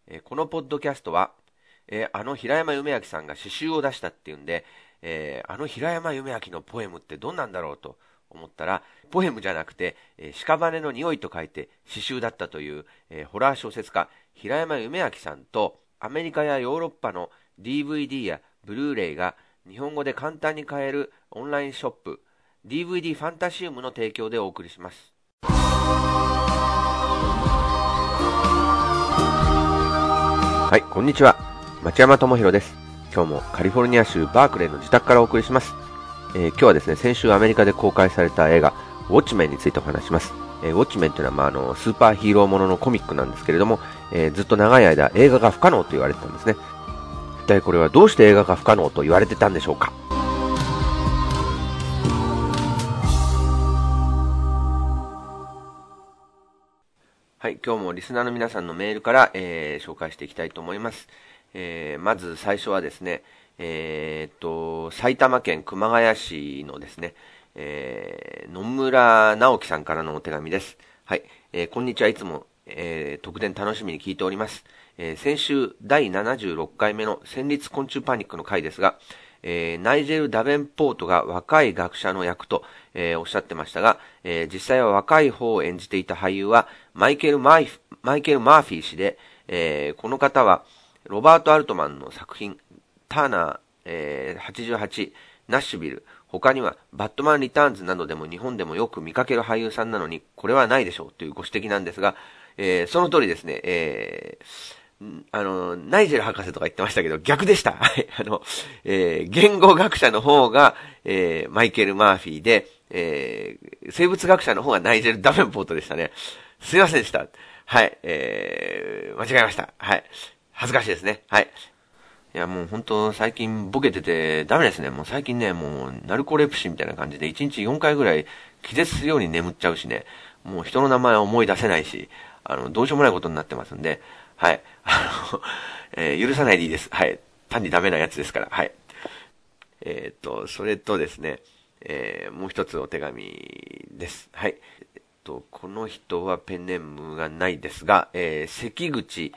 このポッドキャストは、あの平山夢明さんが詩集を出したっていうんで、あの平山夢明のポエムってどんなんだろうと思ったら、ポエムじゃなくて、屍の匂いと書いて詩集だったという、ホラー小説家平山夢明さんと、アメリカやヨーロッパの DVD やブルーレイが日本語で簡単に買えるオンラインショップ DVD ファンタシウムの提供でお送りします。はい、こんにちは。町山智博です。今日もカリフォルニア州バークレーの自宅からお送りします。今日はですね、先週アメリカで公開された映画ウォッチメンについてお話します。ウォッチメンというのは、スーパーヒーローもののコミックなんですけれども、ずっと長い間映画が不可能と言われてたんですね。一体これはどうして映画が不可能と言われてたんでしょうか。はい、今日もリスナーの皆さんのメールから、紹介していきたいと思います。まず最初はですね、埼玉県熊谷市のですね、野村直樹さんからのお手紙です。はい、こんにちは。いつも、特典楽しみに聞いております。先週第76回目の戦慄昆虫パニックの回ですが、ナイジェル・ダベンポートが若い学者の役と、おっしゃってましたが、実際は若い方を演じていた俳優はマイケル・マーフィー氏で、この方はロバート・アルトマンの作品ターナー、88、ナッシュビル、他にはバットマン・リターンズなどでも日本でもよく見かける俳優さんなのにこれはないでしょうというご指摘なんですが、その通りですね、ナイジェル博士とか言ってましたけど、逆でした。はい。言語学者の方が、マイケル・マーフィーで、生物学者の方がナイジェル・ダベンポートでしたね。すいませんでした。はい。間違えました。はい。恥ずかしいですね。はい。いや、もう本当最近ボケててダメですね。もう最近ね、もうナルコレプシーみたいな感じで1日4回ぐらい気絶するように眠っちゃうしね、もう人の名前を思い出せないし、どうしようもないことになってますんで、はい。許さないでいいです。はい。単にダメなやつですから。はい。それとですね、もう一つお手紙です。はい。この人はペンネームがないですが、関口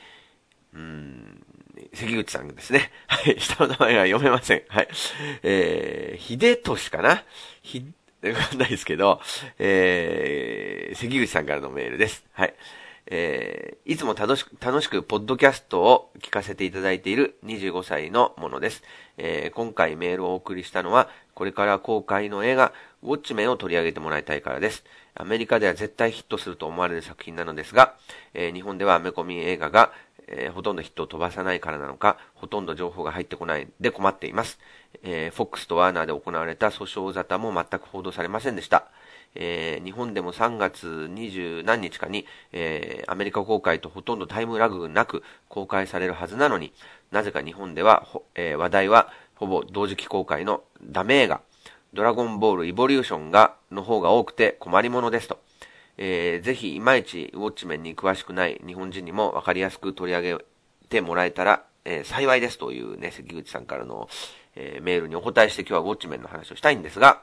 さんですね。はい。下の名前が読めません。はい。秀俊かなわかんないですけど、関口さんからのメールです。はい。いつも楽しくポッドキャストを聞かせていただいている25歳のものです。今回メールをお送りしたのは、これから公開の映画、ウォッチメンを取り上げてもらいたいからです。アメリカでは絶対ヒットすると思われる作品なのですが、日本ではアメコミ映画が、ほとんどヒットを飛ばさないからなのか、ほとんど情報が入ってこないで困っています。FOX とワーナーで行われた訴訟沙汰も全く報道されませんでした。日本でも3月20何日かに、アメリカ公開とほとんどタイムラグなく公開されるはずなのに、なぜか日本では、話題はほぼ同時期公開のダメ映画、ドラゴンボールイボリューションの方が多くて困りものですと。ぜひいまいちウォッチメンに詳しくない日本人にもわかりやすく取り上げてもらえたら、幸いですというね、関口さんからの、メールにお答えして今日はウォッチメンの話をしたいんですが、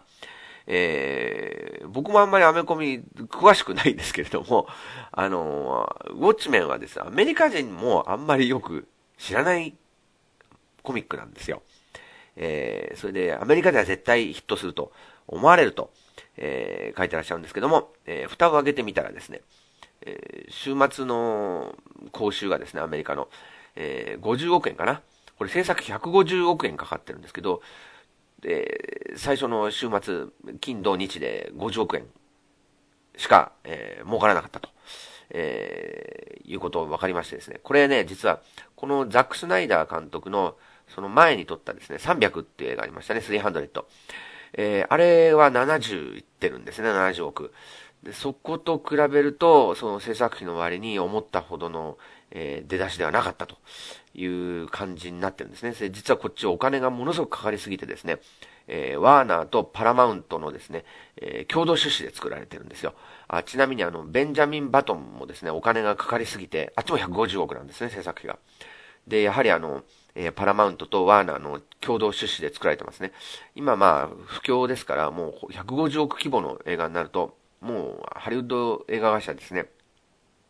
僕もあんまりアメコミ詳しくないんですけれども、ウォッチメンはですね、アメリカ人もあんまりよく知らないコミックなんですよ。それでアメリカでは絶対ヒットすると思われると、書いてらっしゃるんですけども、蓋を開けてみたらですね、週末の講習がですね、アメリカの、50億円かな。これ制作費150億円かかってるんですけど、最初の週末、金土日で50億円しか、儲からなかったと、いうことを分かりましてですね。これね、実は、このザック・スナイダー監督のその前に撮ったですね、300っていう映画ありましたね、300。あれは70いってるんですね、70億。で、そこと比べると、その制作費の割に思ったほどの、出だしではなかったという感じになってるんですね。実はこっちお金がものすごくかかりすぎてですね、ワーナーとパラマウントのですね、共同出資で作られてるんですよ。ちなみにベンジャミン・バトンもですね、お金がかかりすぎて、あっちも150億なんですね、制作費が。で、やはりパラマウントとワーナーの共同出資で作られてますね。今不況ですから、もう150億規模の映画になると、もうハリウッド映画会社ですね、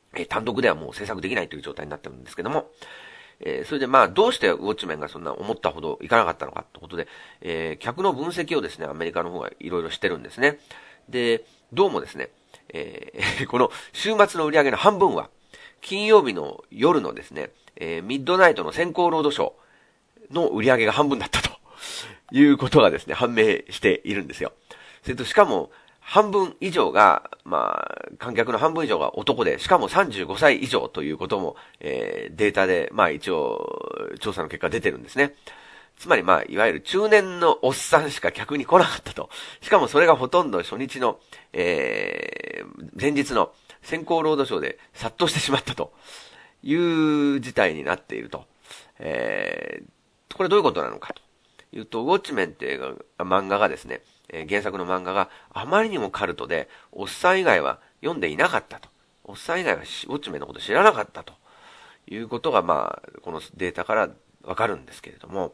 単独ではもう制作できないという状態になってるんですけども、それでどうしてウォッチメンがそんな思ったほどいかなかったのかということで、客の分析をですね、アメリカの方がいろいろしてるんですね。で、どうもですね、この週末の売り上げの半分は、金曜日の夜のですね、ミッドナイトの先行ロードショーの売り上げが半分だったということがですね、判明しているんですよ。それとしかも、半分以上が、観客の半分以上が男で、しかも35歳以上ということも、データで、一応、調査の結果出てるんですね。つまりいわゆる中年のおっさんしか客に来なかったと。しかもそれがほとんど初日の、前日の先行ロードショーで殺到してしまったという事態になっていると。これどういうことなのかというと、ウォッチメンっていう漫画がですね、原作の漫画があまりにもカルトで、おっさん以外は読んでいなかったと。おっさん以外はウォッチメンのこと知らなかったということが、このデータからわかるんですけれども、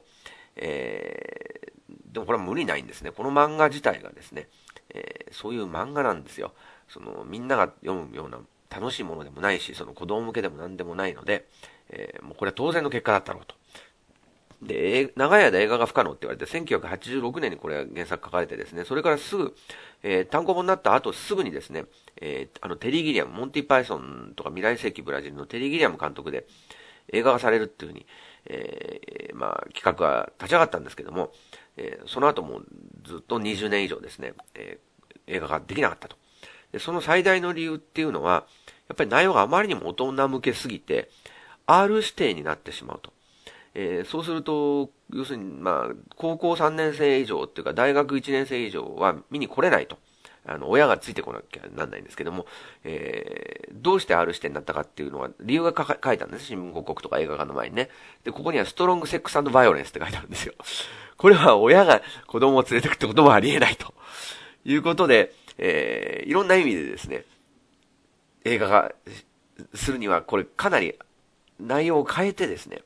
でもこれは無理ないんですね。この漫画自体がですね、そういう漫画なんですよ。みんなが読むような楽しいものでもないし、子供向けでも何でもないので、もうこれは当然の結果だったろうと。で、長い間映画が不可能って言われて、1986年にこれは原作書かれてですね、それからすぐ、単行本になった後すぐにですね、テリー・ギリアム、モンティ・パイソンとか未来世紀ブラジルのテリー・ギリアム監督で映画化されるっていうふうに、企画が立ち上がったんですけども、その後もずっと20年以上ですね、映画ができなかったと。で、その最大の理由っていうのは、やっぱり内容があまりにも大人向けすぎて、R 指定になってしまうと。そうすると、要するに、高校3年生以上っていうか、大学1年生以上は見に来れないと。親がついてこなきゃなんないんですけども、どうして R 指定になったかっていうのは、理由が書いたんです。新聞広告とか映画館の前にね。で、ここにはストロングセックス&バイオレンスって書いてあるんですよ。これは親が子供を連れてくってこともありえないと。いうことで、いろんな意味でですね、映画がするには、これかなり内容を変えてですね、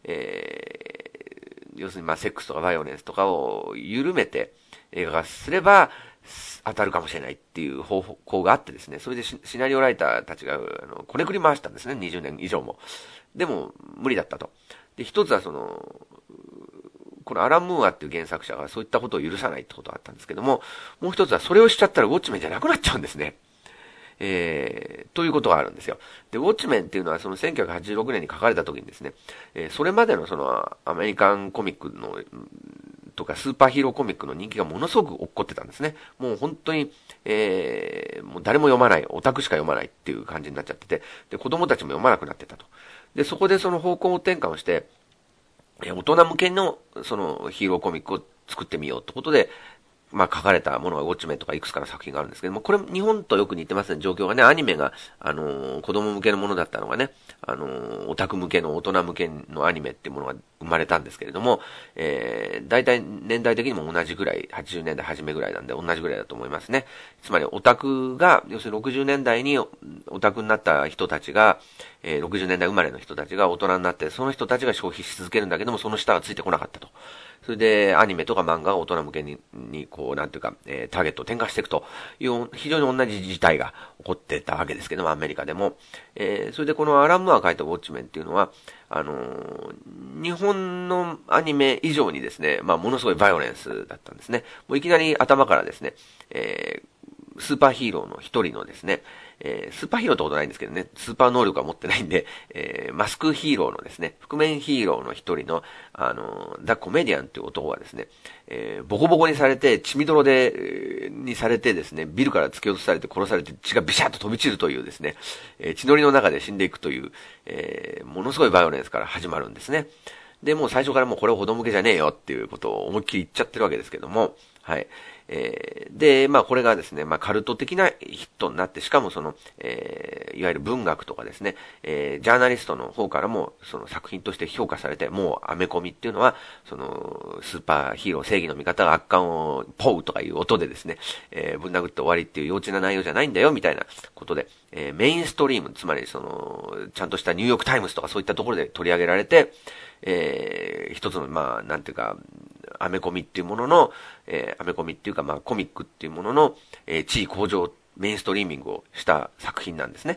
要するにセックスとかバイオレンスとかを緩めて映画化すれば当たるかもしれないっていう方向があってですね、それでシナリオライターたちがこねくり回したんですね、20年以上も。でも無理だったと。で、一つはこのアラン・ムーアっていう原作者がそういったことを許さないってことがあったんですけども、もう一つはそれをしちゃったらウォッチメンじゃなくなっちゃうんですね。ということがあるんですよ。で、ウォッチメンっていうのはその1986年に書かれた時にですね、それまでのアメリカンコミックの、とかスーパーヒーローコミックの人気がものすごく落っこってたんですね。もう本当に、もう誰も読まない、オタクしか読まないっていう感じになっちゃってて、で、子供たちも読まなくなってたと。で、そこでその方向転換をして、大人向けのそのヒーローコミックを作ってみようってことで、書かれたものがウォッチメンとかいくつかの作品があるんですけども、これ日本とよく似てますね、状況がね、アニメが、子供向けのものだったのがね、オタク向けの大人向けのアニメっていうものが生まれたんですけれども、大体年代的にも同じぐらい、80年代初めぐらいなんで同じぐらいだと思いますね。つまりオタクが、要するに60年代にオタクになった人たちが、60年代生まれの人たちが大人になって、その人たちが消費し続けるんだけども、その下はついてこなかったと。それで、アニメとか漫画が大人向けに、なんていうか、ターゲットを転換していくという、非常に同じ事態が起こってたわけですけども、アメリカでも。それでこのアラン・ムーアが書いたウォッチメンっていうのは、日本のアニメ以上にですね、ものすごいバイオレンスだったんですね。もういきなり頭からですね、スーパーヒーローの一人のですね、スーパーヒーローってことないんですけどね、スーパー能力は持ってないんで、マスクヒーローのですね、覆面ヒーローの一人の、ザ・コメディアンっていう男がですね、ボコボコにされて、血みどろで、にされてですね、ビルから突き落とされて殺されて血がビシャッと飛び散るというですね、血のりの中で死んでいくという、ものすごいバイオレンスから始まるんですね。で、もう最初からもうこれ子供向けじゃねえよっていうことを思いっきり言っちゃってるわけですけども、はい。で、これがですね、カルト的なヒットになって、しかもいわゆる文学とかですね、ジャーナリストの方からも、その作品として評価されて、もうアメコミっていうのは、スーパーヒーロー正義の味方が悪漢をポウとかいう音でですね、ぶん殴って終わりっていう幼稚な内容じゃないんだよ、みたいなことで、メインストリーム、つまりちゃんとしたニューヨークタイムズとかそういったところで取り上げられて、一つの、なんていうか、アメコミっていうものの、アメコミっていうか、コミックっていうものの、地位向上、メインストリーミングをした作品なんですね。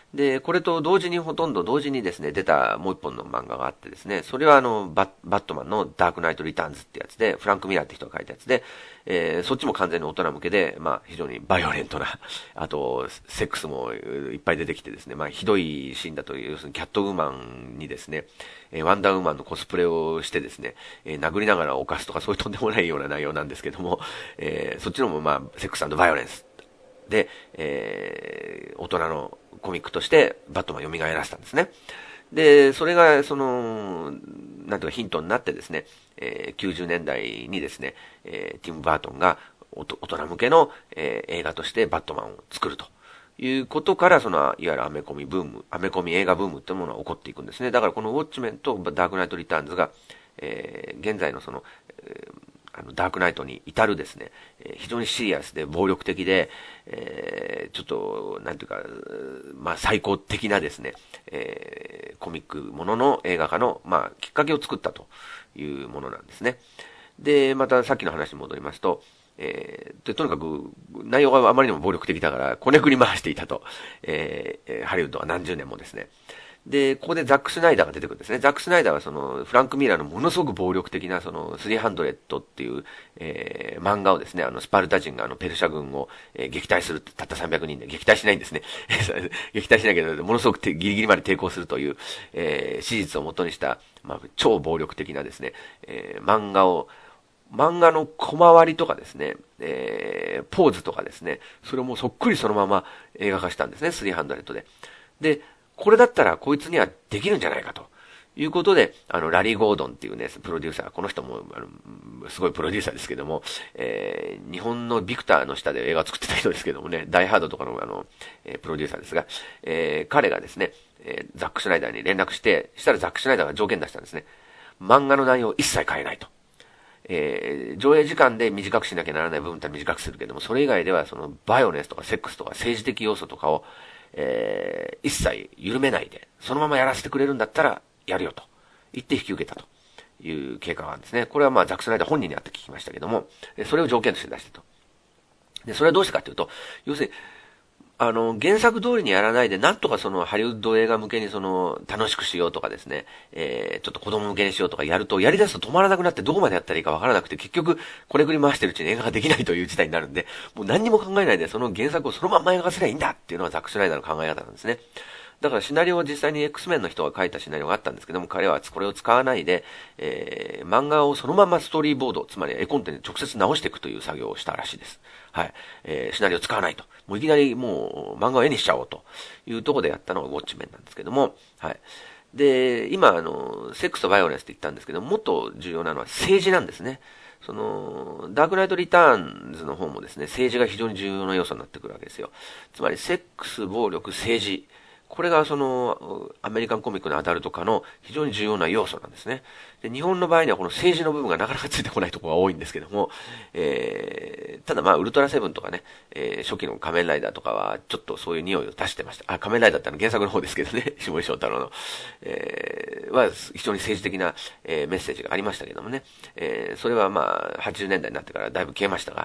で、これとほとんど同時にですね、出たもう一本の漫画があってですね、それはバットマンのダークナイトリターンズってやつで、フランク・ミラーって人が書いたやつで、そっちも完全に大人向けで、非常にバイオレントな、あと、セックスもいっぱい出てきてですね、ひどいシーンだと、要するにキャットウーマンにですね、ワンダーウーマンのコスプレをしてですね、殴りながら犯すとかそういうとんでもないような内容なんですけども、そっちのもセックスバイオレンスで、大人のコミックとしてバットマンを蘇らせたんですね。で、それが、なんとかヒントになってですね、90年代にですね、ティム・バートンが大人向けの、映画としてバットマンを作るということから、いわゆるアメコミ映画ブームっていうものが起こっていくんですね。だからこのウォッチメンとダークナイト・リターンズが、現在のダークナイトに至るですね、非常にシリアスで暴力的で、ちょっと、なんていうか、最高的なですね、コミックものの映画化の、きっかけを作ったというものなんですね。で、またさっきの話に戻りますと、とにかく内容があまりにも暴力的だから、こねくり回していたと、ハリウッドは何十年もですね。で、ここでザック・スナイダーが出てくるんですね。ザック・スナイダーはフランク・ミラーのものすごく暴力的な300っていう、漫画をですね、スパルタ人がペルシャ軍を、撃退するたった300人で撃退しないんですね。撃退しないけど、ものすごくギリギリまで抵抗するという、史実をもとにした、超暴力的なですね、漫画の小回りとかですね、ポーズとかですね、それをもうそっくりそのまま映画化したんですね、300で。で、これだったらこいつにはできるんじゃないかということで、ラリー・ゴードンっていうね、プロデューサー、この人も、すごいプロデューサーですけども、日本のビクターの下で映画を作ってた人ですけどもね、ダイハードとかのプロデューサーですが、彼がですね、ザック・シュナイダーに連絡したらザック・シュナイダーが条件出したんですね。漫画の内容を一切変えないと。上映時間で短くしなきゃならない部分って短くするけども、それ以外ではバイオレンスとかセックスとか政治的要素とかを、一切緩めないで、そのままやらせてくれるんだったら、やるよと言って引き受けたという経過があるんですね。これはザック・スナイダー本人に会って聞きましたけども、それを条件として出してと。で、それはどうしてかというと、要するに、原作通りにやらないで、なんとかハリウッド映画向けに楽しくしようとかですね、ちょっと子供向けにしようとかやると、やり出すと止まらなくなってどこまでやったらいいかわからなくて、結局、これくり回してるうちに映画ができないという事態になるんで、もう何にも考えないで、その原作をそのまんま映画化すればいいんだっていうのがザック・シュナイダーの考え方なんですね。だからシナリオを実際に X メンの人が書いたシナリオがあったんですけども、彼はこれを使わないで、漫画をそのままストーリーボード、つまり絵コンテに直接直していくという作業をしたらしいです。はい。シナリオを使わないと。もういきなりもう漫画を絵にしちゃおうというところでやったのがウォッチメンなんですけども、はい。で、今セックスとバイオレンスって言ったんですけども、もっと重要なのは政治なんですね。ダークナイトリターンズの方もですね、政治が非常に重要な要素になってくるわけですよ。つまり、セックス、暴力、政治。これがアメリカンコミックのアダルト化の非常に重要な要素なんですね。で、日本の場合にはこの政治の部分がなかなかついてこないところが多いんですけども、ただウルトラセブンとかね、初期の仮面ライダーとかはちょっとそういう匂いを出してました。仮面ライダーって原作の方ですけどね、下井翔太郎の、は非常に政治的な、メッセージがありましたけどもね、それは80年代になってからだいぶ消えましたが、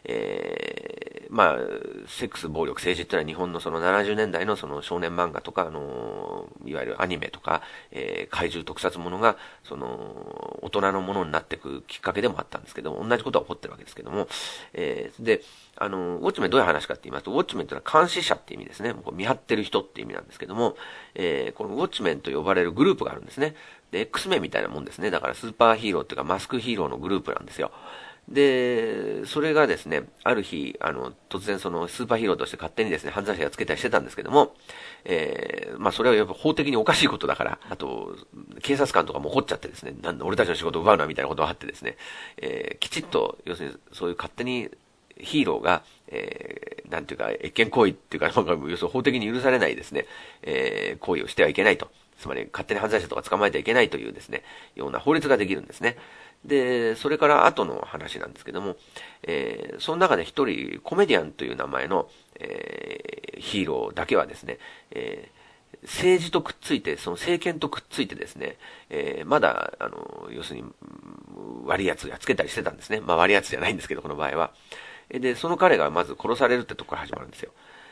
セックス、暴力、政治っていうのは日本の70年代の少年漫画とか、いわゆるアニメとか、怪獣特撮ものが、大人のものになっていくきっかけでもあったんですけども、同じことは起こってるわけですけども、で、ウォッチメンどういう話かって言いますと、ウォッチメンというのは監視者って意味ですね。見張ってる人って意味なんですけども、このウォッチメンと呼ばれるグループがあるんですね。で、X メンみたいなもんですね。だからスーパーヒーローっていうかマスクヒーローのグループなんですよ。で、それがですね、ある日、突然スーパーヒーローとして勝手にですね、犯罪者がつけたりしてたんですけども、それはやっぱ法的におかしいことだから、あと、警察官とかも怒っちゃってですね、なんだ俺たちの仕事を奪うなみたいなことがあってですね、きちっと、要するにそういう勝手にヒーローが、なんていうか、越権行為っていうか、要するに法的に許されないですね、行為をしてはいけないと。つまり、勝手に犯罪者とか捕まえてはいけないというですね、ような法律ができるんですね。で、それから後の話なんですけども、その中で一人、コメディアンという名前の、ヒーローだけはですね、政治とくっついて、その政権とくっついてですね、まだ、要するに、悪い奴がつけたりしてたんですね。悪い奴じゃないんですけど、この場合は。で、その彼がまず殺されるってとこから始まるんですよ。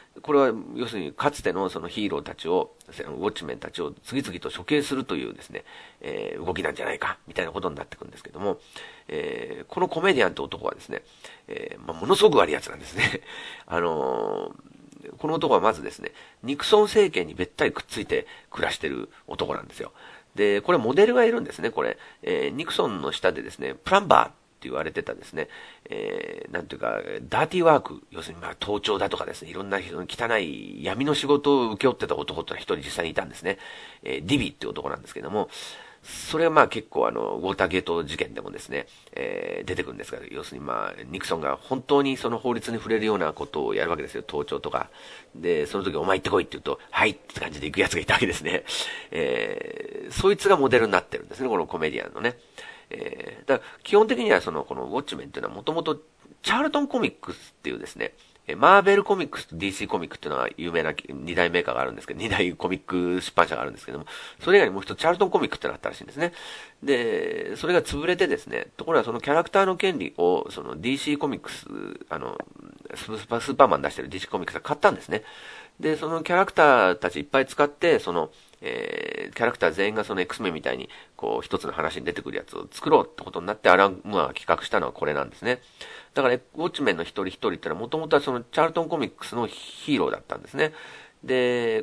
これは要するにかつてのそのヒーローたちを、ウォッチメンたちを次々と処刑するというですね、動きなんじゃないか、みたいなことになってくるんですけども、このコメディアンと男はですね、ものすごく悪い奴なんですね。この男はまずですね、ニクソン政権にべったりくっついて暮らしてる男なんですよ。で、これモデルがいるんですね、これ。ニクソンの下でですね、プランバーって言われてたですね、なんていうか、ダーティーワーク、要するに盗聴だとかですね、いろんな汚い闇の仕事を請け負ってた男ってのは一人実際にいたんですね。ディビっていう男なんですけども、それは結構ウォーターゲート事件でもですね、出てくるんですが、要するにニクソンが本当にその法律に触れるようなことをやるわけですよ、盗聴とか。で、その時お前行ってこいって言うと、はいって感じで行く奴がいたわけですね。そいつがモデルになってるんですね、このコメディアンのね。だから基本的にはこのウォッチメンっていうのはもともとチャールトンコミックスっていうですね、マーベルコミックスと DC コミックっていうのは有名な二大メーカーがあるんですけど、二大コミック出版社があるんですけども、それ以外にもう一つチャールトンコミックってのがあったらしいんですね。で、それが潰れてですね、ところがそのキャラクターの権利を、その DC コミックス、スーパーマン出してる DC コミックスが買ったんですね。で、そのキャラクターたちいっぱい使って、キャラクター全員がその X メンみたいに、一つの話に出てくるやつを作ろうってことになって、アラン・ムーアが企画したのはこれなんですね。だから、ウォッチメンの一人一人ってのは、もともとはそのチャールトンコミックスのヒーローだったんですね。で、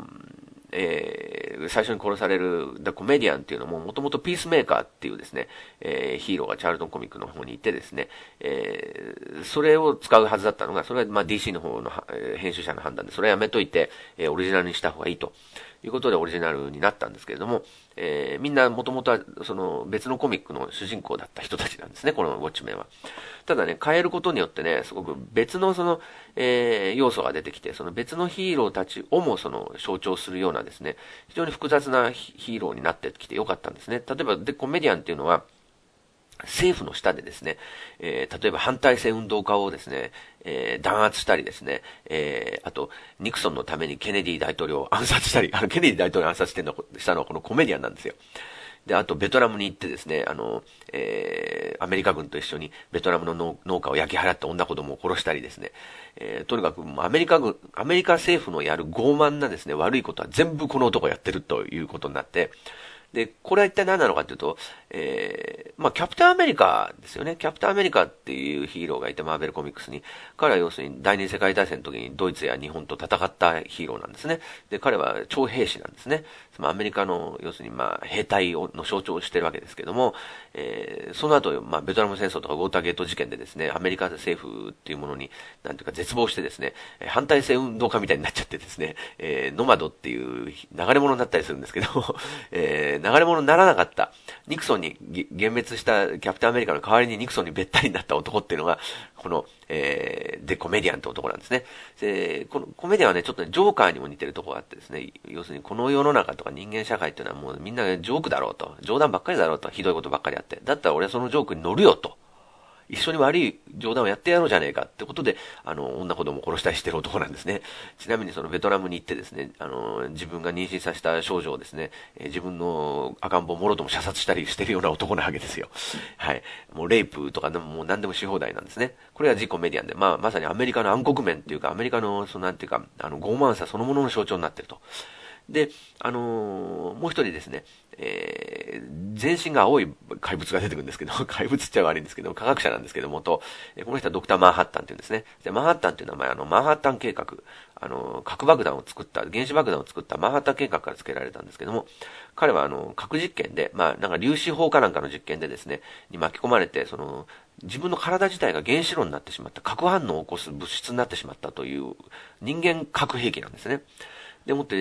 最初に殺されるコメディアンっていうのも、もともとピースメーカーっていうですね、ヒーローがチャールトンコミックの方にいてですね、それを使うはずだったのが、それはDC の方の編集者の判断で、それはやめといて、オリジナルにした方がいいということでオリジナルになったんですけれども、みんなもともとはその別のコミックの主人公だった人たちなんですね、このウォッチメンは。ただね、変えることによってね、すごく別の要素が出てきて、その別のヒーローたちをも象徴するようなですね、非常に複雑なヒーローになってきてよかったんですね。例えば、コメディアンっていうのは、政府の下でですね、例えば反体制運動家をですね、弾圧したりですね、あと、ニクソンのためにケネディ大統領を暗殺したり、ケネディ大統領を暗殺したのはこのコメディアンなんですよ。で、あと、ベトナムに行ってですね、アメリカ軍と一緒にベトナムの農家を焼き払って女子供を殺したりですね、とにかくアメリカ政府のやる傲慢なですね、悪いことは全部この男がやってるということになって、で、これは一体何なのかというと、キャプテンアメリカですよね。キャプテンアメリカっていうヒーローがいて、マーベルコミックスに。彼は要するに第二次世界大戦の時にドイツや日本と戦ったヒーローなんですね。で、彼は超兵士なんですね。アメリカの、要するに兵隊の象徴をしてるわけですけども、その後、ベトナム戦争とかウォーターゲート事件でですね、アメリカ政府っていうものに、なんていうか絶望してですね、反体制運動家みたいになっちゃってですね、ノマドっていう流れ物になったりするんですけど、流れ物にならなかった。ニクソンに幻滅したキャプテンアメリカの代わりにニクソンにべったりになった男っていうのが、この、コメディアンって男なんですね。で、このコメディアンはね、ちょっとね、ジョーカーにも似てるところがあってですね、要するにこの世の中とか人間社会っていうのはもうみんなジョークだろうと、冗談ばっかりだろうと、ひどいことばっかりあって、だったら俺はそのジョークに乗るよと。一緒に悪い冗談をやってやろうじゃねえかってことで、女子供を殺したりしてる男なんですね。ちなみにそのベトナムに行ってですね、自分が妊娠させた少女をですね、自分の赤ん坊をもろとも射殺したりしてるような男なわけですよ。はい。もうレイプとかでももう何でもし放題なんですね。これが自己メディアンで、まさにアメリカの暗黒面っていうか、アメリカの、なんていうか、傲慢さそのものの象徴になってると。で、もう一人ですね、全身が青い怪物が出てくるんですけど、怪物っちゃ悪いんですけど、科学者なんですけどもこの人はドクター・マンハッタンっていうんですね。で、マンハッタンっていう名前マンハッタン計画、核爆弾を作った、原子爆弾を作ったマンハッタン計画から付けられたんですけども、彼は核実験で、なんか粒子砲かなんかの実験でですね、に巻き込まれて、自分の体自体が原子炉になってしまった、核反応を起こす物質になってしまったという人間核兵器なんですね。でもって、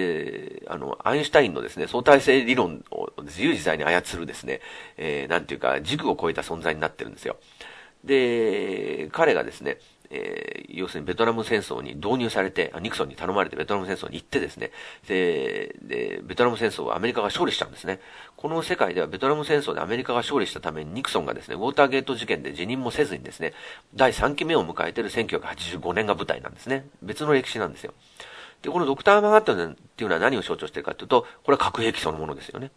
アインシュタインのですね、相対性理論を自由自在に操るですね、なんていうか、軸を超えた存在になってるんですよ。で、彼がですね、要するにベトナム戦争に導入されて、ニクソンに頼まれてベトナム戦争に行ってですね、で、ベトナム戦争はアメリカが勝利しちゃうんですね。この世界ではベトナム戦争でアメリカが勝利したためにニクソンがですね、ウォーターゲート事件で辞任もせずにですね、第3期目を迎えている1985年が舞台なんですね。別の歴史なんですよ。で、このドクター・マンハッタンっていうのは何を象徴しているかというと、これは核兵器そのものですよね。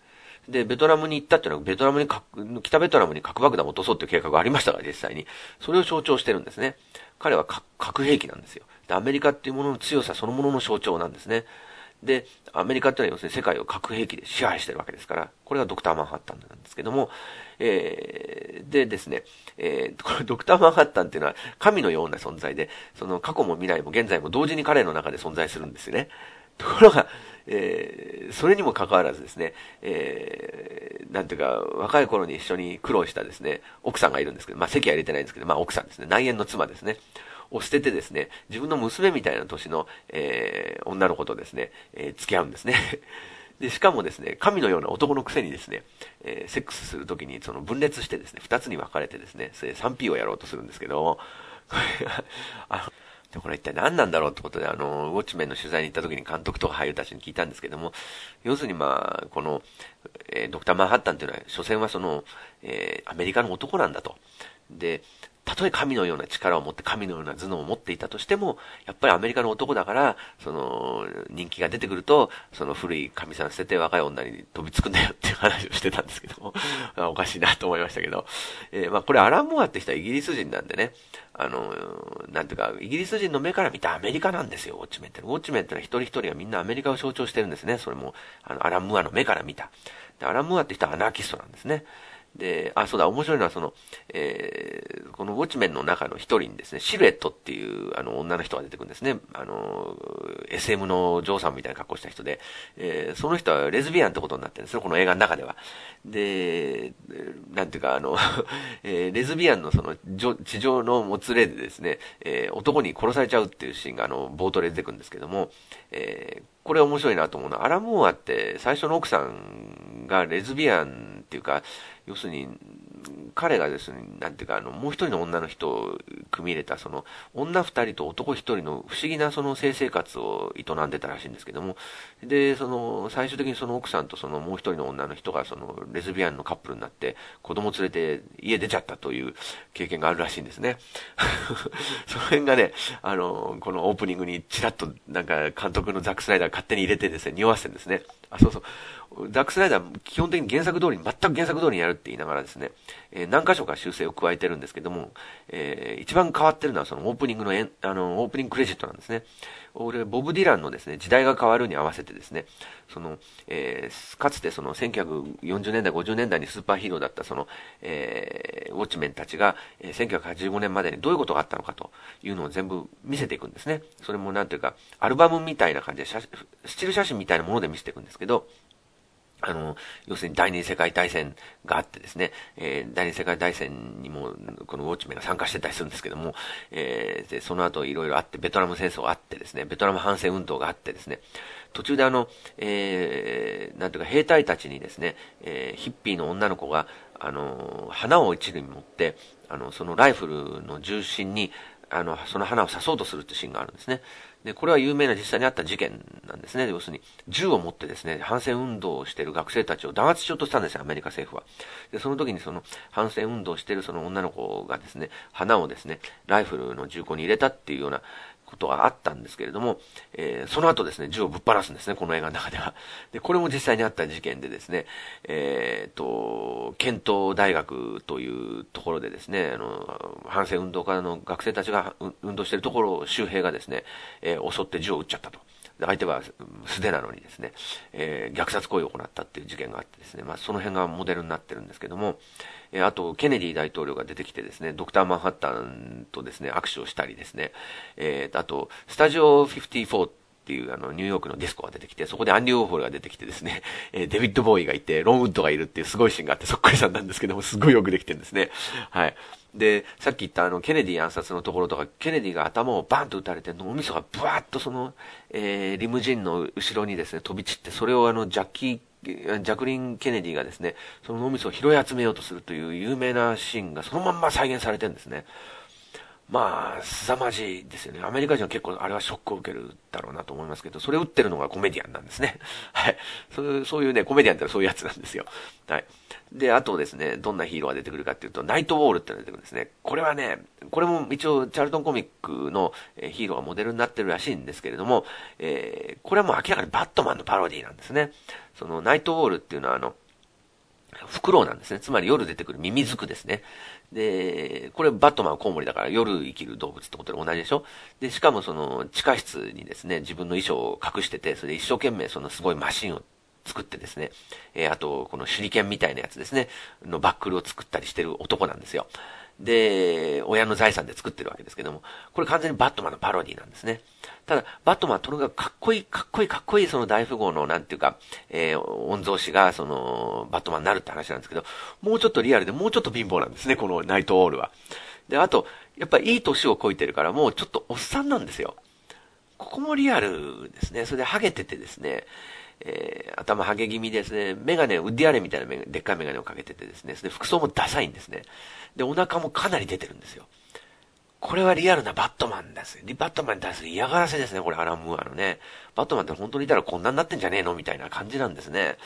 で、ベトナムに行ったっていうのは、北ベトナムに核爆弾を落とそうっていう計画がありましたから、実際に。それを象徴してるんですね。彼は核兵器なんですよ。で、アメリカっていうものの強さそのものの象徴なんですね。で、アメリカっていうのは要するに世界を核兵器で支配してるわけですから、これがドクター・マンハッタンなんですけども、でですね、このドクター・マンハッタンっていうのは神のような存在で、その過去も未来も現在も同時に彼の中で存在するんですよね。ところが、それにもかかわらずですね、なんていうか、若い頃に一緒に苦労したですね、奥さんがいるんですけど、まあ籍は入れてないんですけど、まあ奥さんですね、内縁の妻ですね。を捨ててですね、自分の娘みたいな年の、女の子とですね、付き合うんですね。で、しかもですね、神のような男のくせにですね、セックスするときにその分裂してですね、二つに分かれてですね、それ 3P をやろうとするんですけども、これが、で、これ一体何なんだろうってことで、ウォッチメンの取材に行った時に監督とか俳優たちに聞いたんですけども、要するにまあ、この、ドクター・マンハッタンっていうのは、所詮はその、アメリカの男なんだと。で、たとえ神のような力を持って神のような頭脳を持っていたとしても、やっぱりアメリカの男だから、その、人気が出てくると、その古い神さん捨てて若い女に飛びつくんだよっていう話をしてたんですけども、おかしいなと思いましたけど、まあこれアラン・モアって人はイギリス人なんでね、なんていうか、イギリス人の目から見たアメリカなんですよ、ウォッチメンって。ウォッチメンってのは一人一人がみんなアメリカを象徴してるんですね。それも、アラン・ムアの目から見た。でアラン・ムアって人はアナーキストなんですね。で、そうだ、面白いのはこのウォッチメンの中の一人にですね、シルエットっていう女の人が出てくるんですね。SM のジョーさんみたいな格好した人で、その人はレズビアンってことになってるんですよ、この映画の中では。で、なんていうか、レズビアンのその、地上のもつれでですね、男に殺されちゃうっていうシーンが冒頭で出てくるんですけども、これ面白いなと思うのは、アラモーアって最初の奥さんがレズビアンっていうか、要するに、彼がですね、なんていうか、もう一人の女の人を組み入れた、その、女二人と男一人の不思議なその性生活を営んでたらしいんですけども、で、最終的にその奥さんとそのもう一人の女の人がその、レズビアンのカップルになって、子供連れて家出ちゃったという経験があるらしいんですね。その辺がね、このオープニングにちらっとなんか監督のザック・スナイダーが勝手に入れてですね、匂わせてるんですね。そうそう。ザック・スナイダー基本的に原作通りに、全く原作通りにやるって言いながらですね、何箇所か修正を加えてるんですけども、一番変わってるのはそのオープニングのオープニングクレジットなんですね。ボブ・ディランのですね、時代が変わるに合わせてですね、かつてその1940年代、50年代にスーパーヒーローだったその、ウォッチメンたちが、1985年までにどういうことがあったのかというのを全部見せていくんですね。それもなんていうか、アルバムみたいな感じでスチール写真みたいなもので見せていくんですけど、要するに第二次世界大戦があってですね、第二次世界大戦にもこのウォッチメンが参加してたりするんですけども、でその後いろいろあって、ベトナム戦争あってですね、ベトナム反戦運動があってですね、途中でなんていうか兵隊たちにですね、ヒッピーの女の子が、花を一輪持って、そのライフルの重心に、その花を刺そうとするってシーンがあるんですね。で、これは有名な実際にあった事件なんですね。要するに、銃を持ってですね、反戦運動をしている学生たちを弾圧しようとしたんですよ、アメリカ政府は。で、その時にその反戦運動をしているその女の子がですね、花をですね、ライフルの銃口に入れたっていうようなことがあったんですけれども、その後ですね、銃をぶっ放すんですね、この映画の中では。で、これも実際にあった事件でですね、ケント大学というところでですね、反戦運動家の学生たちが運動しているところを州兵がですね、襲って銃を撃っちゃったと。相手は素手なのにですね、虐殺行為を行ったっていう事件があってですね、まあその辺がモデルになってるんですけども、あと、ケネディ大統領が出てきてですね、ドクター・マンハッタンとですね、握手をしたりですね、あと、スタジオ54っていうニューヨークのディスコが出てきて、そこでアンディ・ウォーホルが出てきてですね、デビッド・ボーイがいて、ロン・ウッドがいるっていうすごいシーンがあって、そっくりさんなんですけども、すごいよくできてるんですね。はい。で、さっき言ったケネディ暗殺のところとか、ケネディが頭をバンと撃たれて、脳みそがブワーッとリムジンの後ろにですね、飛び散って、それをジャクリン・ケネディがですね、その脳みそを拾い集めようとするという有名なシーンがそのまんま再現されてるんですね。まあ、凄まじいですよね。アメリカ人は結構あれはショックを受けるだろうなと思いますけど、それを打ってるのがコメディアンなんですね。はい。そういうね、コメディアンってそういうやつなんですよ。はい。で、あとですね、どんなヒーローが出てくるかっていうと、ナイトウォールってのが出てくるんですね。これはね、これも一応チャールトンコミックのヒーローがモデルになってるらしいんですけれども、これはもう明らかにバットマンのパロディなんですね。そのナイトウォールっていうのはクロウなんですね。つまり夜出てくるミミズクですね。で、これバットマンはコウモリだから夜生きる動物ってことで同じでしょ。で、しかもその地下室にですね、自分の衣装を隠してて、それで一生懸命そのすごいマシンを作ってですね、あとこの手裏剣みたいなやつですね、のバックルを作ったりしてる男なんですよ。で、親の財産で作ってるわけですけども、これ完全にバットマンのパロディなんですね。ただ、バットマンはとにかくかっこいい、かっこいい、かっこいいその大富豪のなんていうか、御曹司がその、バットマンになるって話なんですけど、もうちょっとリアルでもうちょっと貧乏なんですね、このナイトオールは。で、あと、やっぱりいい年をこいてるからもうちょっとおっさんなんですよ。ここもリアルですね。それでハゲててですね、頭ハゲ気味ですね、メガネ、ウッディアレンみたいなでっかいメガネをかけててですね、それで服装もダサいんですね。で、お腹もかなり出てるんですよ。これはリアルなバットマンです。バットマンに対する嫌がらせですね、これアラン・ムーアのね。バットマンって本当にいたらこんなになってんじゃねえのみたいな感じなんですね。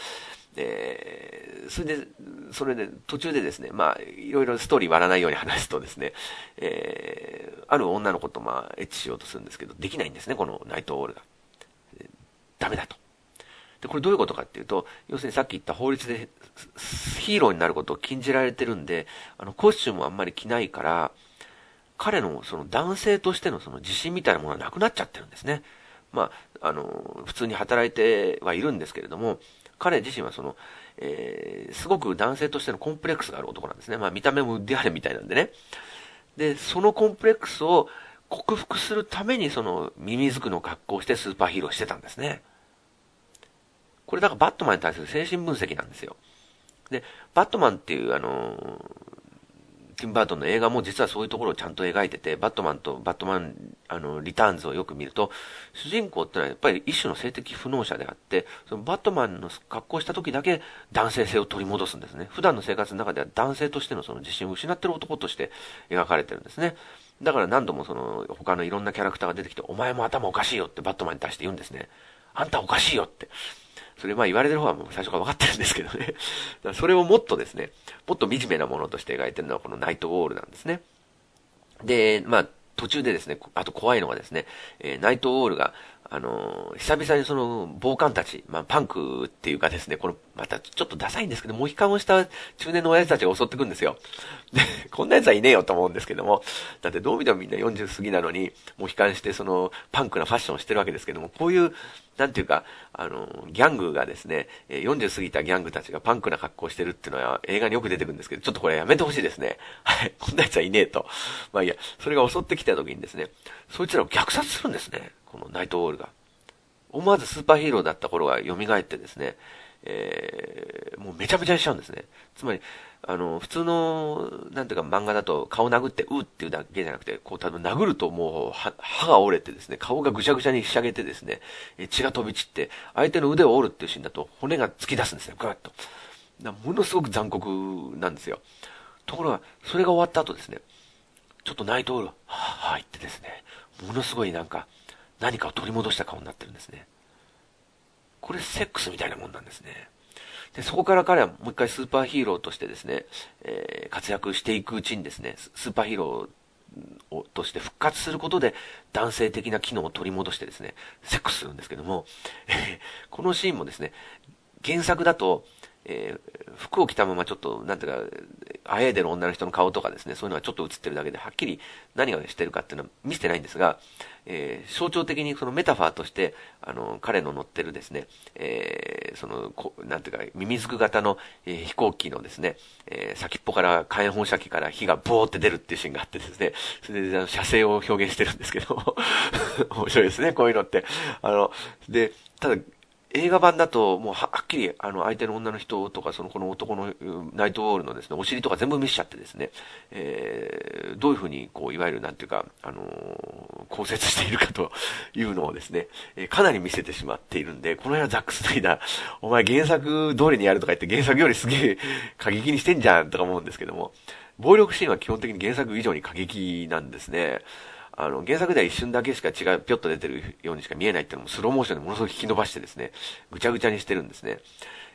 それで、途中でですね、まあ、いろいろストーリー割らないように話すとですね、ある女の子とまあ、エッチしようとするんですけど、できないんですね、このナイトオールが。ダメだと。で、これどういうことかっていうと、要するにさっき言った法律でヒーローになることを禁じられてるんで、コスチュームをあんまり着ないから、彼のその男性としてのその自信みたいなものはなくなっちゃってるんですね。まあ、普通に働いてはいるんですけれども、彼自身はその、すごく男性としてのコンプレックスがある男なんですね。まあ見た目もウッディアレンみたいなんでね。で、そのコンプレックスを克服するためにそのミミズクの格好をしてスーパーヒーローしてたんですね。これだからバットマンに対する精神分析なんですよ。で、バットマンっていうティム・バートンの映画も実はそういうところをちゃんと描いてて、バットマンとバットマン、リターンズをよく見ると、主人公ってのはやっぱり一種の性的不能者であって、そのバットマンの格好した時だけ男性性を取り戻すんですね。普段の生活の中では男性としてのその自信を失っている男として描かれてるんですね。だから何度もその他のいろんなキャラクターが出てきて、お前も頭おかしいよってバットマンに対して言うんですね。あんたおかしいよって。それまあ言われてる方はもう最初から分かってるんですけどね。だからそれをもっとですね、もっと惨めなものとして描いてるのはこのナイトウォールなんですね。で、まあ途中でですね、あと怖いのがですね、ナイトウォールが、久々にその暴漢たち、まあパンクっていうかですね、このまたちょっとダサいんですけど、モヒカンをした中年の親父たちが襲ってくるんですよ。で、こんな奴はいねえよと思うんですけども、だってどう見てもみんな40過ぎなのに、モヒカンしてそのパンクなファッションをしてるわけですけども、こういうなんていうか、ギャングがですね、40過ぎたギャングたちがパンクな格好をしてるっていうのは映画によく出てくるんですけど、ちょっとこれやめてほしいですね。はい。こんな奴はいねえと。まあいいや、それが襲ってきた時にですね、そいつらを虐殺するんですね。このナイトウォールが。思わずスーパーヒーローだった頃が蘇ってですね、もうめちゃめちゃにしちゃうんですね。つまり、普通の、なんていうか漫画だと顔殴ってうっていうだけじゃなくて、こう多分殴るともう歯が折れてですね、顔がぐしゃぐしゃにひしゃげてですね、血が飛び散って、相手の腕を折るっていうシーンだと骨が突き出すんですね、ぐわっと。ものすごく残酷なんですよ。ところが、それが終わった後ですね、ちょっとナイトオール、はぁ、言ってですね、ものすごいなんか、何かを取り戻した顔になってるんですね。これセックスみたいなもんなんですね。で、そこから彼はもう一回スーパーヒーローとしてですね、活躍していくうちにですね、スーパーヒーローとして復活することで男性的な機能を取り戻してですね、セックスするんですけども、このシーンもですね、原作だと、服を着たままちょっと、なんていうか、あえいでる女の人の顔とかですね、そういうのがちょっと映ってるだけで、はっきり何がしてるかっていうのは見せてないんですが、象徴的にそのメタファーとして、彼の乗ってるですね、なんていうか、ミミズク型の、飛行機のですね、先っぽから火炎放射器から火がボーって出るっていうシーンがあってですね、それで射精を表現してるんですけど、面白いですね、こういうのって。で、ただ、映画版だと、もうはっきり、相手の女の人とか、この男のナイトウォールのですね、お尻とか全部見せちゃってですね、どういうふうに、こう、いわゆる、なんていうか、考察しているかというのをですね、かなり見せてしまっているんで、この辺はザックスナイダー、お前原作通りにやるとか言って原作よりすげえ過激にしてんじゃんとか思うんですけども、暴力シーンは基本的に原作以上に過激なんですね。原作では一瞬だけしか血がぴょっと出てるようにしか見えないっていうのもスローモーションでものすごく引き伸ばしてですね、ぐちゃぐちゃにしてるんですね。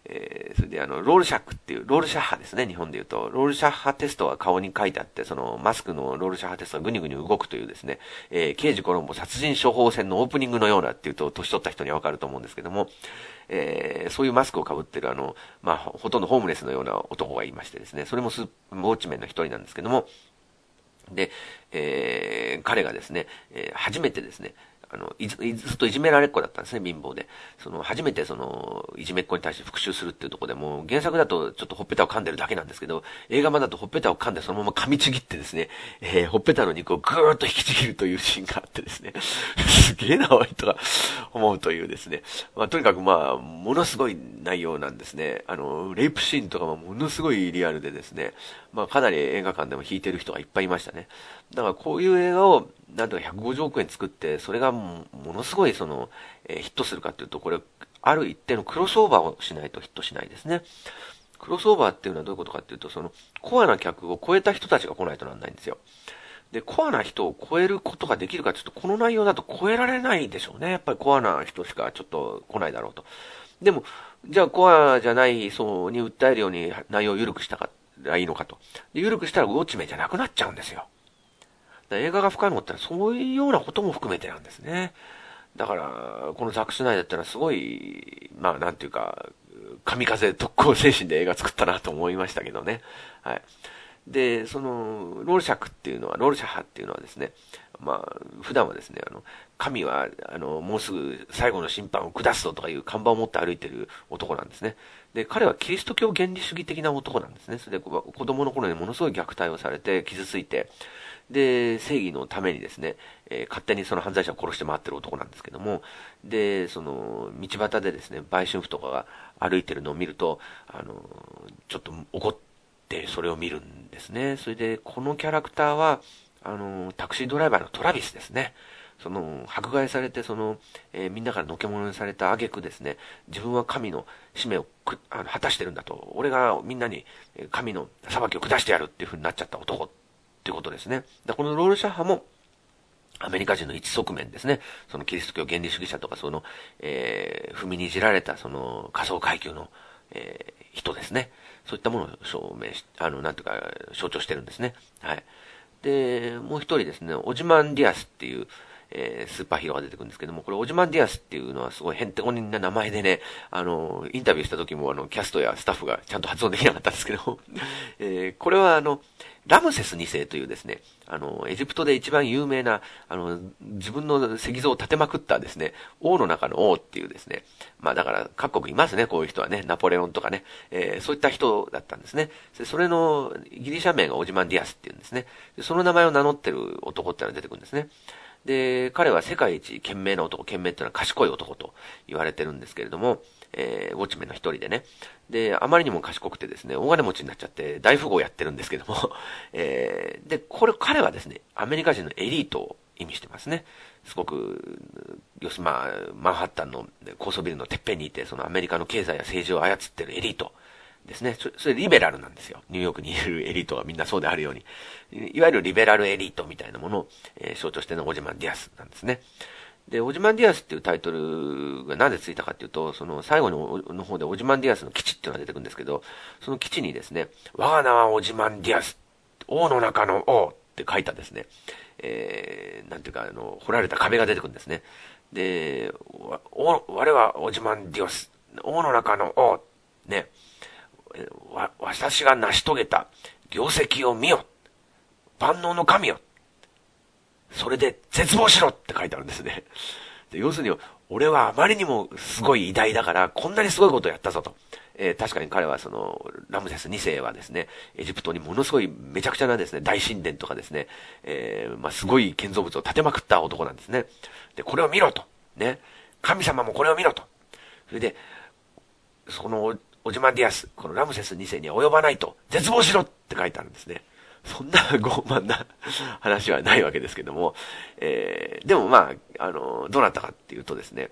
それでロールシャックっていう、ロールシャッハですね、日本で言うと。ロールシャッハテストが顔に書いてあって、そのマスクのロールシャッハテストがぐにぐに動くというですね、刑事コロンボ殺人処方箋のオープニングのようなっていうと、年取った人にはわかると思うんですけども、そういうマスクを被ってるほとんどホームレスのような男がいましてですね、それもウォッチメンの一人なんですけども、で、彼がですね、初めてですね、ずっといじめられっ子だったんですね、貧乏で。初めていじめっ子に対して復讐するっていうところでも、原作だとちょっとほっぺたを噛んでるだけなんですけど、映画版だとほっぺたを噛んでそのまま噛みちぎってですね、ほっぺたの肉をぐーっと引きちぎるというシーンがあってですね、すげえな、おい、とか思うというですね。とにかくものすごい内容なんですね。レイプシーンとかもものすごいリアルでですね、かなり映画館でも弾いてる人がいっぱいいましたね。だからこういう映画を、なんとか150億円作って、それがものすごいヒットするかっていうと、これ、ある一定のクロスオーバーをしないとヒットしないですね。クロスオーバーっていうのはどういうことかっていうと、コアな客を超えた人たちが来ないとなんないんですよ。で、コアな人を超えることができるかちょっとこの内容だと超えられないでしょうね。やっぱりコアな人しかちょっと来ないだろうと。でも、じゃあコアじゃない層に訴えるように内容を緩くしたらいいのかと。で、緩くしたらウォッチメンじゃなくなっちゃうんですよ。映画が不可能ってのはそういうようなことも含めてなんですね。だから、このザック・スナイダーってのはすごい、なんていうか、神風特攻精神で映画作ったなと思いましたけどね。はい。で、ロールシャハっていうのはですね、普段はですね、神は、もうすぐ最後の審判を下すぞとかいう看板を持って歩いてる男なんですね。で、彼はキリスト教原理主義的な男なんですね。それで子供の頃にものすごい虐待をされて傷ついて、で、正義のためにですね、勝手にその犯罪者を殺して回ってる男なんですけども、で、道端でですね、売春婦とかが歩いてるのを見ると、ちょっと怒ってそれを見るんですね。それで、このキャラクターは、タクシードライバーのトラビスですね。迫害されて、みんなからのけ者にされた挙句ですね、自分は神の使命を果たしてるんだと、俺がみんなに神の裁きを下してやるっていう風になっちゃった男っていうことですね。このロールシャッハも、アメリカ人の一側面ですね。キリスト教原理主義者とか、踏みにじられた、仮想階級の、人ですね。そういったものを証明し、なんていうか、象徴してるんですね。はい。で、もう一人ですね、オジマン・ディアスっていう、スーパーヒーローが出てくるんですけども、これオジマン・ディアスっていうのはすごいヘンテコな名前でね、インタビューした時もキャストやスタッフがちゃんと発音できなかったんですけど、これはラムセス2世というですね、エジプトで一番有名な、自分の石像を立てまくったですね、王の中の王っていうですね、だから各国いますね、こういう人はね、ナポレオンとかね、そういった人だったんですね。それのギリシャ名がオジマン・ディアスっていうんですね。その名前を名乗ってる男ってのが出てくるんですね。で、彼は世界一賢明な男、賢明っていうのは賢い男と言われてるんですけれども、ウォッチメンの一人でね。で、あまりにも賢くてですね、大金持ちになっちゃって大富豪をやってるんですけども、で、彼はですね、アメリカ人のエリートを意味してますね。すごく、マンハッタンの高層ビルのてっぺんにいて、アメリカの経済や政治を操ってるエリート。ですね。それリベラルなんですよ。ニューヨークにいるエリートはみんなそうであるように。いわゆるリベラルエリートみたいなものを、象徴しているのがオジマン・ディアスなんですね。で、オジマン・ディアスっていうタイトルがなぜついたかっていうと、最後の方でオジマン・ディアスの基地っていうのが出てくるんですけど、その基地にですね、我が名はオジマン・ディアス、王の中の王って書いたですね、なんていうか、掘られた壁が出てくるんですね。で、我はオジマン・ディアス、王の中の王、ね、私が成し遂げた業績を見よ。万能の神よ。それで絶望しろって書いてあるんですね。で要するに、俺はあまりにもすごい偉大だから、こんなにすごいことをやったぞと。確かに彼はラムセス2世はですね、エジプトにものすごいめちゃくちゃなですね、大神殿とかですね、すごい建造物を建てまくった男なんですね。で、これを見ろと。ね。神様もこれを見ろと。それで、オジマン・ディアス、このラムセス2世には及ばないと、絶望しろって書いてあるんですね。そんな傲慢な話はないわけですけども、でもどうなったかっていうとですね、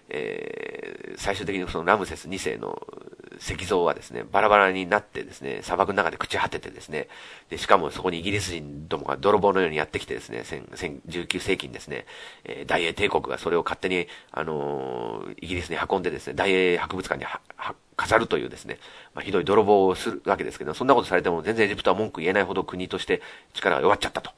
最終的にそのラムセス2世の石像はですね、バラバラになってですね、砂漠の中で朽ち果ててですね、で、しかもそこにイギリス人どもが泥棒のようにやってきてですね、19世紀にですね、大英帝国がそれを勝手に、イギリスに運んでですね、大英博物館に飾るというですね、ひどい泥棒をするわけですけど、そんなことされても全然エジプトは文句言えないほど国として力が弱っちゃったと。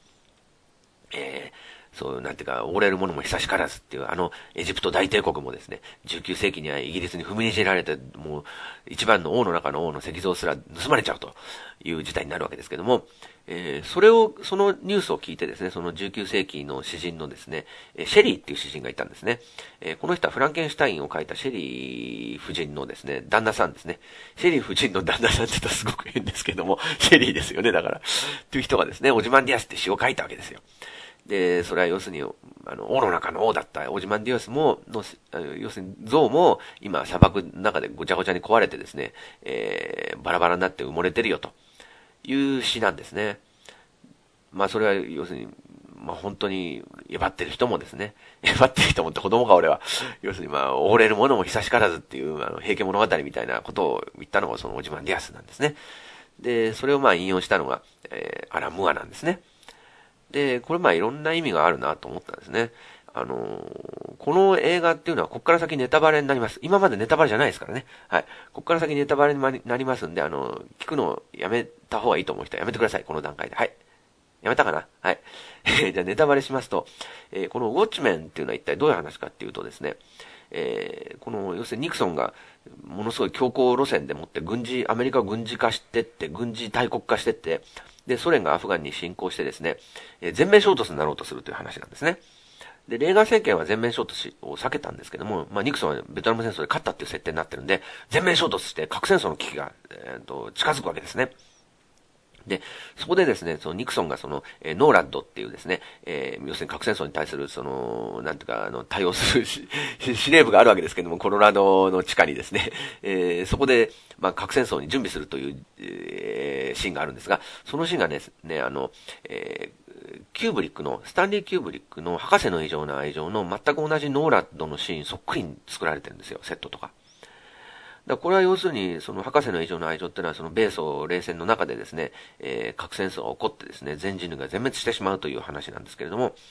そう、なんていうか、溺れるものも久しからずっていう、エジプト大帝国もですね、19世紀にはイギリスに踏みにじられて、もう、一番の王の中の王の石像すら盗まれちゃうという事態になるわけですけども、そのニュースを聞いてですね、その19世紀の詩人のですね、シェリーっていう詩人がいたんですね。この人はフランケンシュタインを書いたシェリー夫人のですね、旦那さんですね。シェリー夫人の旦那さんって言ったらすごく変ですけども、シェリーですよね、だから。っていう人がですね、オジマンディアスって詩を書いたわけですよ。で、それは要するに、王の中の王だったオジマンディアスも、要するに像も今砂漠の中でごちゃごちゃに壊れてですね、バラバラになって埋もれてるよという詩なんですね。それは要するに、本当に、えばってる人もですね、えばってる人もって子供か俺は、要するに溺れる者も久しからずっていう、平家物語みたいなことを言ったのがそのオジマンディアスなんですね。で、それを引用したのが、アラムアなんですね。で、これいろんな意味があるなと思ったんですね。この映画っていうのはここから先ネタバレになります。今までネタバレじゃないですからね。はい。ここから先ネタバレになりますんで、聞くのをやめた方がいいと思う人はやめてください。この段階で。はい。やめたかなはい。じゃあネタバレしますと、このウォッチメンっていうのは一体どういう話かっていうとですね、要するにニクソンがものすごい強硬路線でもってアメリカを軍事化してって、軍事大国化してって、で、ソ連がアフガンに侵攻してですね、全面衝突になろうとするという話なんですね。で、レーガン政権は全面衝突を避けたんですけども、ニクソンはベトナム戦争で勝ったっていう設定になってるんで、全面衝突して核戦争の危機が、近づくわけですね。で、そこでですね、そのニクソンがノーラッドっていうですね、要するに核戦争に対するなんていうか、対応する司令部があるわけですけども、コロラドの地下にですね、そこで、核戦争に準備するという、シーンがあるんですが、そのシーンがね、スタンリー・キューブリックの博士の異常な愛情の全く同じノーラッドのシーンそっくりに作られてるんですよ、セットとか。これは要するに、その博士の異常な愛情っていうのは、その米ソ冷戦の中でですね、核戦争が起こってですね、全人類が全滅してしまうという話なんですけれども、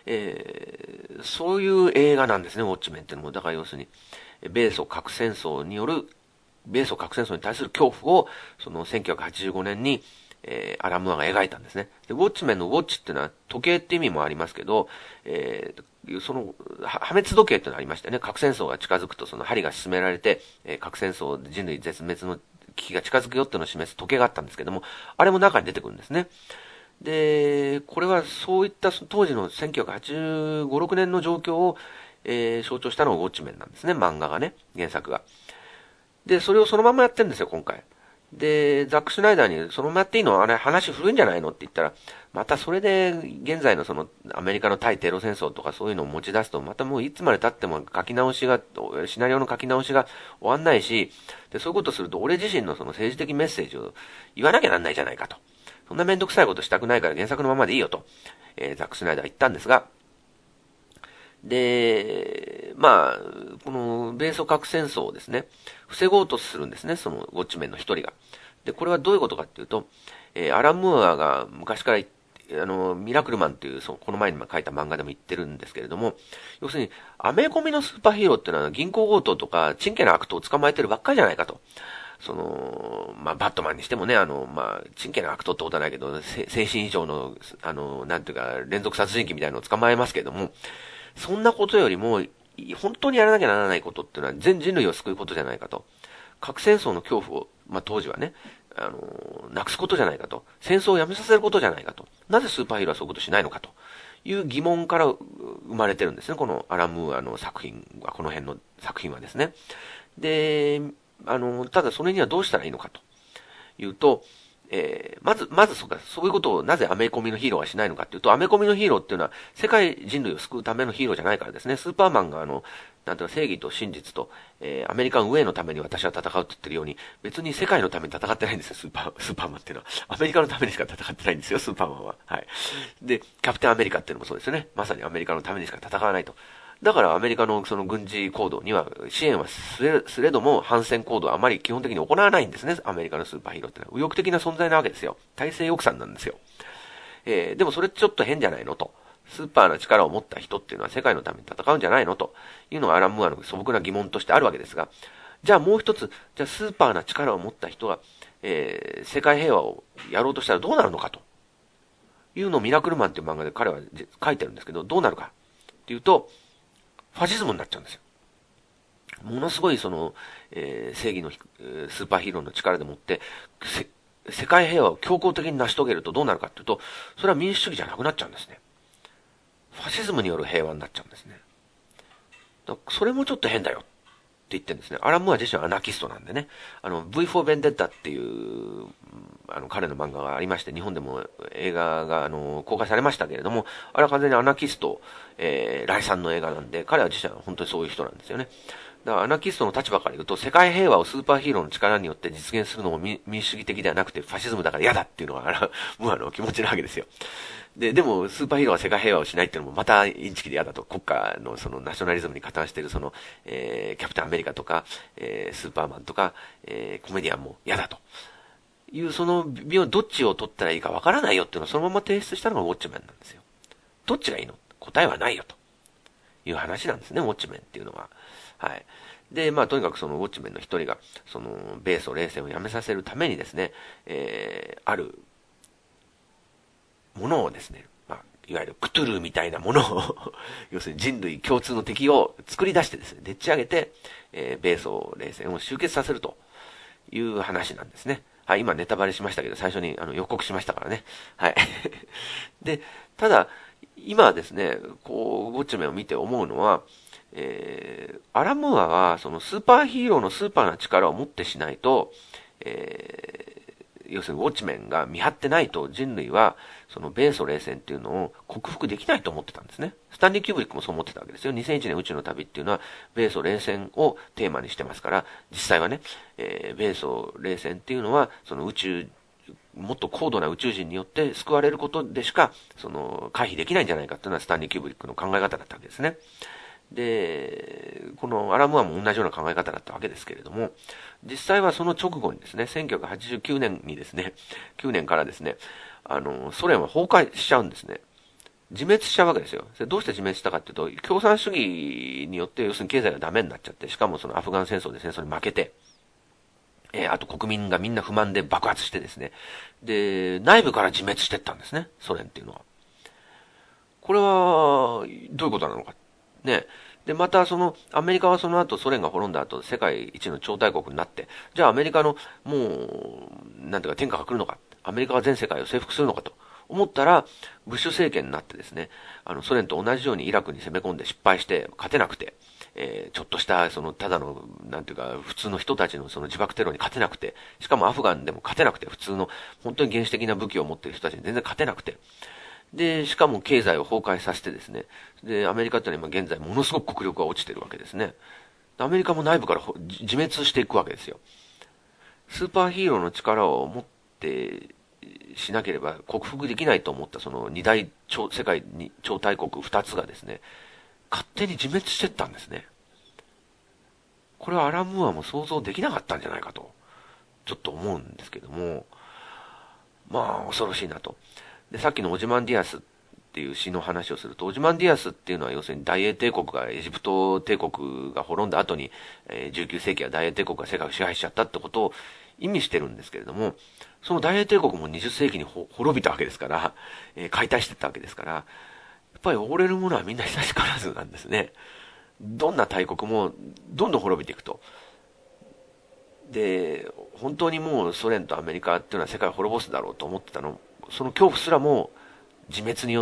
そういう映画なんですね、ウォッチメンっていうのも。だから要するに、米ソ核戦争に対する恐怖を、その1985年に、アラムアが描いたんですね。で、ウォッチメンのウォッチっていうのは時計って意味もありますけど、破滅時計っていうのがありましたよね。核戦争が近づくとその針が進められて、核戦争で人類絶滅の危機が近づくよっていうのを示す時計があったんですけども、あれも中に出てくるんですね。で、これはそういった当時の1985、6年の状況を、象徴したのがウォッチメンなんですね。漫画がね、原作が。で、それをそのままやってるんですよ、今回。で、ザック・シュナイダーにそのままやっていいのあれ話古いんじゃないのって言ったら、またそれで現在のそのアメリカの対テロ戦争とかそういうのを持ち出すと、またもういつまで経ってもシナリオの書き直しが終わんないし、で、そういうことすると俺自身のその政治的メッセージを言わなきゃなんないじゃないかと。そんなめんどくさいことしたくないから原作のままでいいよと、ザック・シュナイダーは言ったんですが、で、この米ソ核戦争をですね、防ごうとするんですね、そのウォッチメンの一人が。で、これはどういうことかっていうと、アラン・ムーアが昔からミラクルマンっていう、この前に書いた漫画でも言ってるんですけれども、要するに、アメコミのスーパーヒーローっていうのは銀行強盗とか、チンケな悪党を捕まえてるばっかりじゃないかと。バットマンにしてもね、チンケな悪党ってことはないけど、精神異常の、なんていうか、連続殺人鬼みたいなのを捕まえますけれども、そんなことよりも、本当にやらなきゃならないことっていうのは全人類を救うことじゃないかと。核戦争の恐怖を、当時はね、なくすことじゃないかと。戦争をやめさせることじゃないかと。なぜスーパーヒーローはそういうことしないのかという疑問から生まれてるんですね。このアラン・ムーアの作品は、この辺の作品はですね。で、ただそれにはどうしたらいいのかというと、まずそういうことをなぜアメコミのヒーローはしないのかっていうと、アメコミのヒーローっていうのは世界人類を救うためのヒーローじゃないからですね。スーパーマンがなんていうか正義と真実と、アメリカンウェイのために私は戦うって言ってるように、別に世界のために戦ってないんですよ、スーパーマンっていうのは。アメリカのためにしか戦ってないんですよ、スーパーマンは。はい。で、キャプテンアメリカっていうのもそうですよね。まさにアメリカのためにしか戦わないとだからアメリカのその軍事行動には支援はすれども反戦行動はあまり基本的に行わないんですね。アメリカのスーパーヒーローってのは右翼的な存在なわけですよ。体制抑散なんですよ。でもそれってちょっと変じゃないのと。スーパーな力を持った人っていうのは世界のために戦うんじゃないのというのがアラン・ムーアの素朴な疑問としてあるわけですが、じゃあもう一つ、じゃあスーパーな力を持った人が、世界平和をやろうとしたらどうなるのかというのをミラクルマンっていう漫画で彼は書いてるんですけど、どうなるかっていうと、ファシズムになっちゃうんですよ。ものすごいその、正義のスーパーヒーローの力でもって、世界平和を強行的に成し遂げるとどうなるかっていうと、それは民主主義じゃなくなっちゃうんですね。ファシズムによる平和になっちゃうんですね。それもちょっと変だよって言ってるんですね。アラン・ムーア自身はアナキストなんでね。V for Vendetta っていう、彼の漫画がありまして、日本でも映画が、公開されましたけれども、あれは完全にアナキスト、来賛の映画なんで、彼は自身は本当にそういう人なんですよね。だからアナキストの立場から言うと、世界平和をスーパーヒーローの力によって実現するのも民主主義的ではなくて、ファシズムだから嫌だっていうのが、ムーアの気持ちなわけですよ。でも、スーパーヒーローは世界平和をしないっていうのもまたインチキで嫌だと、国家のそのナショナリズムに加担しているその、キャプテンアメリカとか、スーパーマンとか、コメディアンも嫌だと。その微妙どっちを取ったらいいかわからないよっていうのをそのまま提出したのがウォッチメンなんですよ。どっちがいいの？答えはないよという話なんですね、ウォッチメンっていうのは。はい。で、とにかくそのウォッチメンの一人が、その、米ソ冷戦をやめさせるためにですね、あるものをですね、いわゆるクトゥルーみたいなものを要するに人類共通の敵を作り出してですね、でっち上げて、米ソ冷戦を終結させるという話なんですね。はい、今ネタバレしましたけど、最初に予告しましたからね。はい。で、ただ、今はですね、こう、ウォッチメンを見て思うのは、アラムーアは、そのスーパーヒーローのスーパーな力を持ってしないと、要するにウォッチメンが見張ってないと人類は、その米ソ冷戦っていうのを克服できないと思ってたんですね。スタンリー・キューブリックもそう思ってたわけですよ。2001年宇宙の旅っていうのは、米ソ冷戦をテーマにしてますから、実際はね、米ソ冷戦っていうのは、そのもっと高度な宇宙人によって救われることでしか、その、回避できないんじゃないかっていうのはスタンリー・キューブリックの考え方だったわけですね。で、このアラムーアも同じような考え方だったわけですけれども、実際はその直後にですね、1989年にですね、9年からですね、ソ連は崩壊しちゃうんですね。自滅しちゃうわけですよ。どうして自滅したかっていうと、共産主義によって要するに経済がダメになっちゃって、しかもそのアフガン戦争で戦争に負けて、あと国民がみんな不満で爆発してですね、で、内部から自滅していったんですね、ソ連っていうのは。これは、どういうことなのか。ね。で、またアメリカはその後、ソ連が滅んだ後、世界一の超大国になって、じゃあアメリカの、もう、なんていうか天下が来るのか。アメリカは全世界を征服するのかと思ったら、ブッシュ政権になってですね、ソ連と同じようにイラクに攻め込んで失敗して勝てなくて、ちょっとした、ただの、なんていうか、普通の人たちのその自爆テロに勝てなくて、しかもアフガンでも勝てなくて、普通の、本当に原始的な武器を持っている人たちに全然勝てなくて、で、しかも経済を崩壊させてですね、で、アメリカってのは今現在ものすごく国力が落ちてるわけですね。アメリカも内部から自滅していくわけですよ。スーパーヒーローの力を持ってしなければ克服できないと思ったその二大世界に超大国二つがですね、勝手に自滅していったんですね。これはアラン・ムーアも想像できなかったんじゃないかと、ちょっと思うんですけども、恐ろしいなと。で、さっきのオジマンディアスっていう詩の話をすると、オジマンディアスっていうのは要するに大英帝国が、エジプト帝国が滅んだ後に、19世紀は大英帝国が世界を支配しちゃったってことを意味してるんですけれども、その大英帝国も20世紀に滅びたわけですから、解体していったわけですから、やっぱり溺れるものはみんな久しからずなんですね。どんな大国もどんどん滅びていくと。で、本当にもうソ連とアメリカっていうのは世界を滅ぼすだろうと思ってたの、その恐怖すらも自滅によって、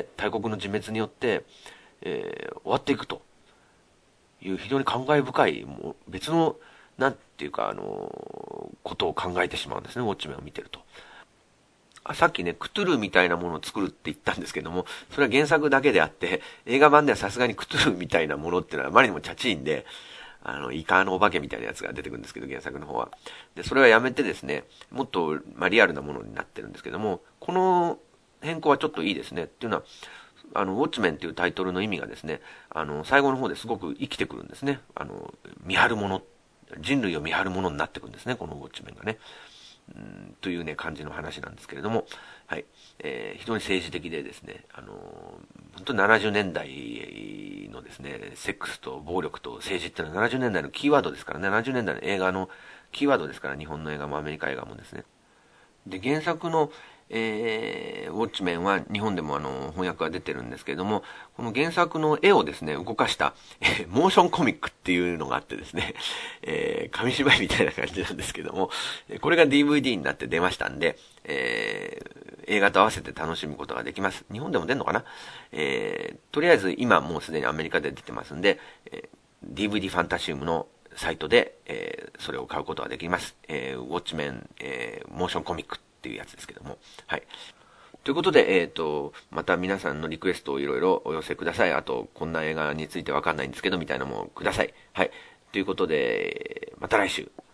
大国の自滅によって、終わっていくという非常に感慨深い、もう別の、なんていうか、ことを考えてしまうんですね、ウォッチメンを見てると。さっきね、クトゥルみたいなものを作るって言ったんですけども、それは原作だけであって、映画版ではさすがにクトゥルみたいなものっていうのはあまりにもチャチいんで、イカのお化けみたいなやつが出てくるんですけど、原作の方は。で、それはやめてですね、もっと、リアルなものになってるんですけども、この変更はちょっといいですね。っていうのは、 ウォッチメンっていうタイトルの意味がですね、最後の方ですごく生きてくるんですね。見張るもの、人類を見張るものになってくるんですね、このウォッチメンがね。というね、感じの話なんですけれども、はい。非常に政治的でですね、本当に70年代のですね、セックスと暴力と政治っていうのは70年代のキーワードですからね、70年代の映画のキーワードですから、日本の映画もアメリカ映画もですね。で、原作の、ウォッチメンは日本でも翻訳が出てるんですけれども、この原作の絵をですね、動かした、モーションコミックっていうのがあってですね、紙芝居みたいな感じなんですけども、これが DVD になって出ましたんで、映画と合わせて楽しむことができます。日本でも出るのかな。とりあえず今もうすでにアメリカで出てますんで、DVD ファンタシウムのサイトで、それを買うことができます。ウォッチメン、モーションコミックっていうやつですけども。はい。ということで、また皆さんのリクエストをいろいろお寄せください。あと、こんな映画についてわかんないんですけど、みたいなのもください。はい。ということで、また来週。